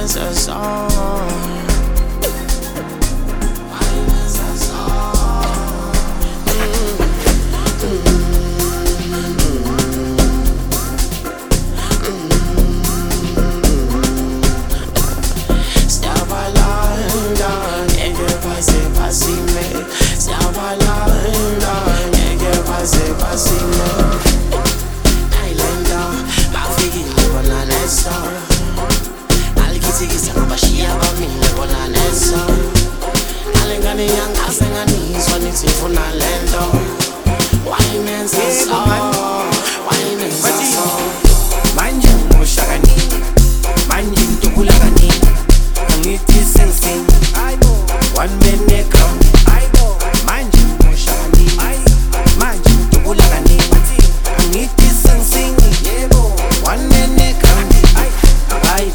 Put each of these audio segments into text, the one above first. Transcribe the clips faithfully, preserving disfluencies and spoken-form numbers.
a song. Wine is a song. Stava London, e che passi passi me. Stava London, e che passi passi me. Sikisa ngabashiya bamile bona neso alengane yangasenganiswa nithi ufuna lento wayinenza so wayinenza so manje ngoshakani manje ngitokula kanini angithi sensing one man account manje ngoshakani manje ngitokula kanini angithi sensing one man account ay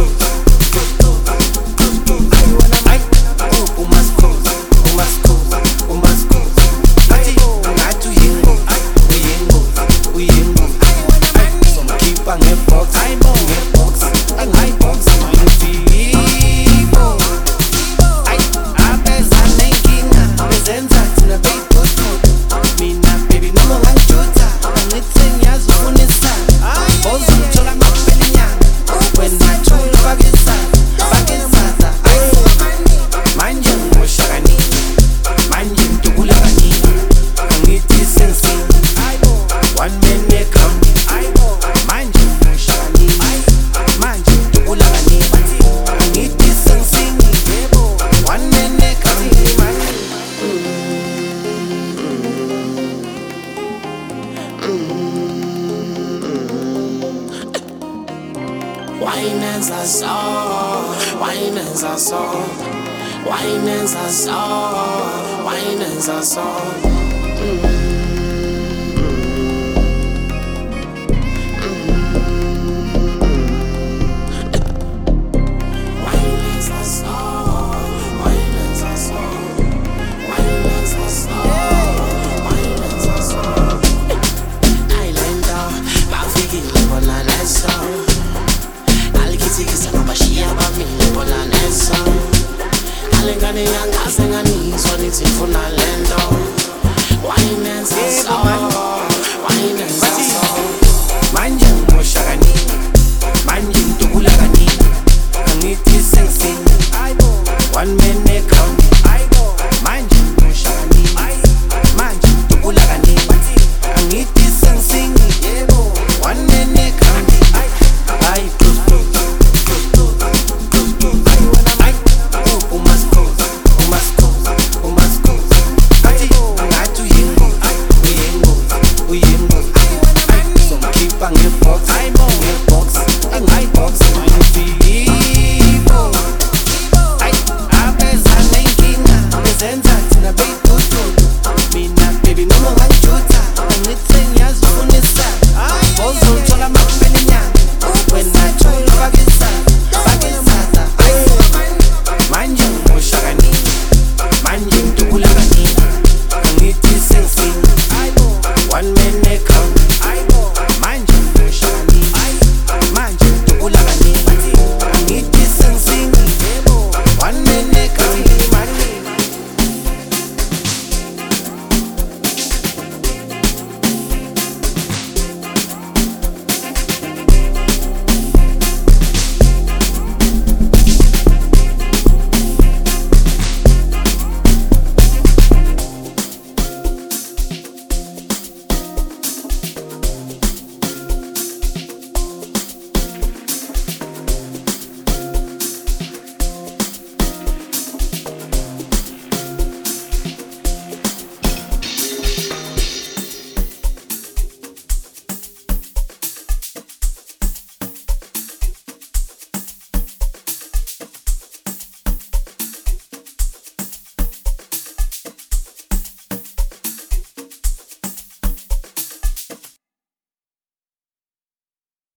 wine is a song, wine is a song, wine is a song, wine is a song. Mm. Sikisa ngabashiya bamile bona neso alengane yangasenganiswa nithi ufuna lento wayinenza so wayinenza so manje ngoshakani manje ngitokula kanini angithi sensing one man